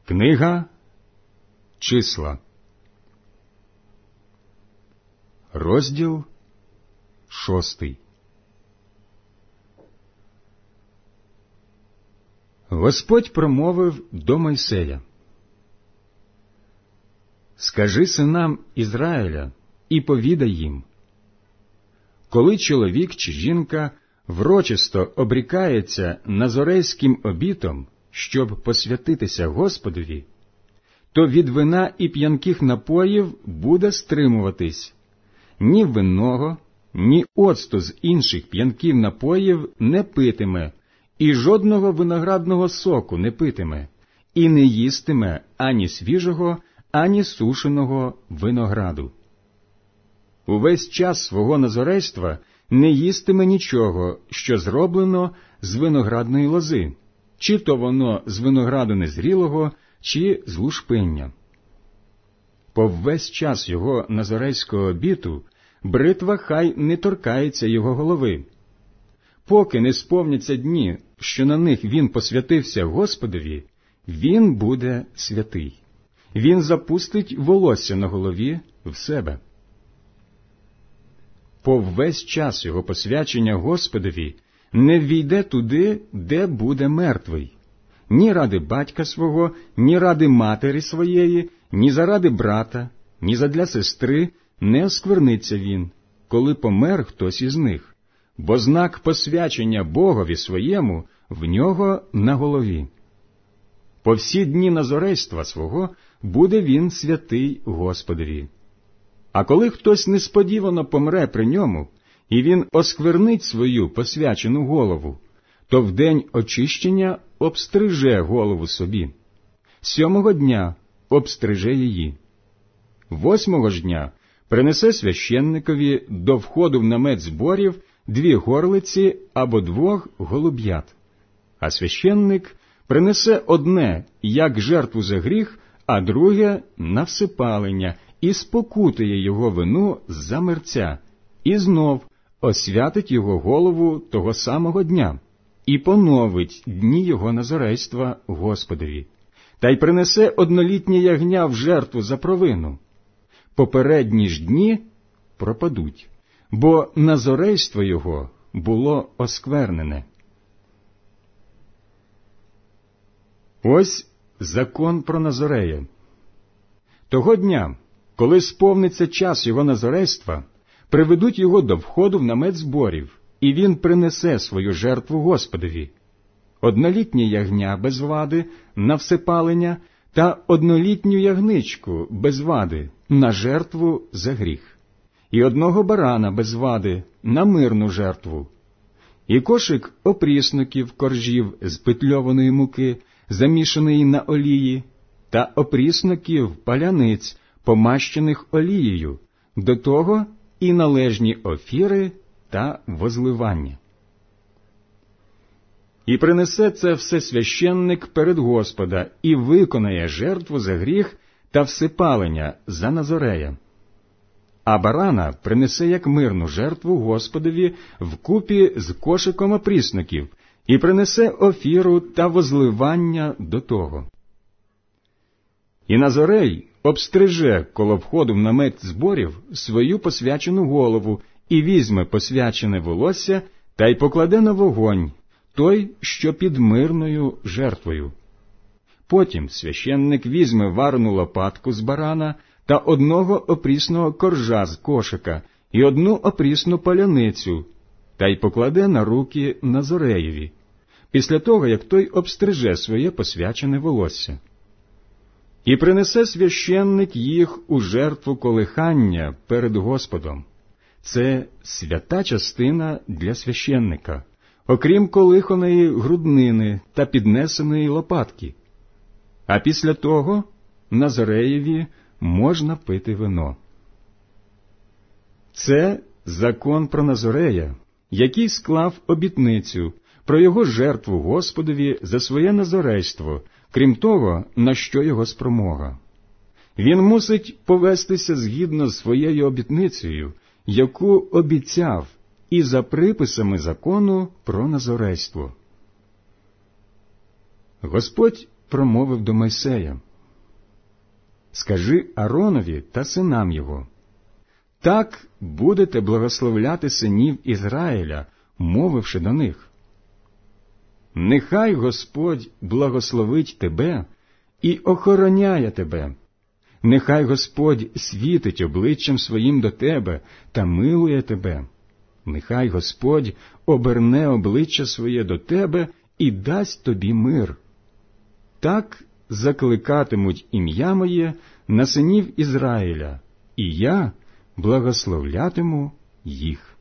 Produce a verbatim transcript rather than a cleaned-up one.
Книга Числа, розділ шостий. Господь промовив до Мойсея: «Скажи синам Ізраїля і повідай їм: коли чоловік чи жінка врочисто обрікається назорейським обітом, щоб посвятитися Господові, то від вина і п'янких напоїв буде стримуватись. Ні винного, ні оцту з інших п'янких напоїв не питиме, і жодного виноградного соку не питиме, і не їстиме ані свіжого, ані сушеного винограду. Увесь час свого назорейства не їстиме нічого, що зроблено з виноградної лози, чи то воно з винограду незрілого, чи з лушпиння. По весь час його назорейського обіту бритва хай не торкається його голови. Поки не сповняться дні, що на них він посвятився Господові, він буде святий. Він запустить волосся на голові в себе. По весь час його посвячення Господові не ввійде туди, де буде мертвий, ні ради батька свого, ні ради матері своєї, ні заради брата, ні задля сестри не оскверниться він, коли помер хтось із них, бо знак посвячення Богові своєму в нього на голові. По всі дні назорейства свого буде він святий Господові. А коли хтось несподівано помре при ньому, і він осквернить свою посвячену голову, то в день очищення обстриже голову собі. Сьомого дня обстриже її. Восьмого ж дня принесе священникові до входу в намет зборів дві горлиці або двох голуб'ят. А священник принесе одне, як жертву за гріх, а друге на всипалення, і спокутує його вину за мерця, і знов освятить його голову того самого дня, і поновить дні його назорейства Господові, та й принесе однолітнє ягня в жертву за провину. Попередні ж дні пропадуть, бо назорейство його було осквернене. Ось закон про Назорея. Того дня, коли сповниться час його назорейства, приведуть його до входу в намет зборів, і він принесе свою жертву Господові: однолітнє ягня без вади на всипалення та однолітню ягничку без вади на жертву за гріх, і одного барана без вади на мирну жертву, і кошик опрісноків коржів з петльованої муки, замішаної на олії, та опрісноків паляниць, помащених олією, до того і належні офіри та возливання. І принесе це все священник перед Господа, і виконає жертву за гріх та всипалення за Назорея. А барана принесе як мирну жертву Господові вкупі з кошиком опрісноків, і принесе офіру та возливання до того. І Назорей обстриже коло входу в намет зборів свою посвячену голову, і візьме посвячене волосся та й покладе на вогонь той, що під мирною жертвою. Потім священник візьме варену лопатку з барана та одного опрісного коржа з кошика і одну опрісну паляницю, та й покладе на руки Назореєві, після того, як той обстриже своє посвячене волосся. І принесе священник їх у жертву колихання перед Господом. Це свята частина для священника, окрім колиханої груднини та піднесеної лопатки. А після того Назореєві можна пити вино. Це закон про Назорея, який склав обітницю про його жертву Господові за своє назорейство, крім того, на що його спромога. Він мусить повестися згідно з своєю обітницею, яку обіцяв, і за приписами закону про назорейство. Господь промовив до Мойсея: «Скажи Ааронові та синам його: так будете благословляти синів Ізраїля, мовивши до них: нехай Господь благословить тебе і охороняє тебе. Нехай Господь світить обличчям своїм до тебе та милує тебе. Нехай Господь оберне обличчя своє до тебе і дасть тобі мир. Так закликатимуть ім'я моє на синів Ізраїля, і я благословлятиму їх».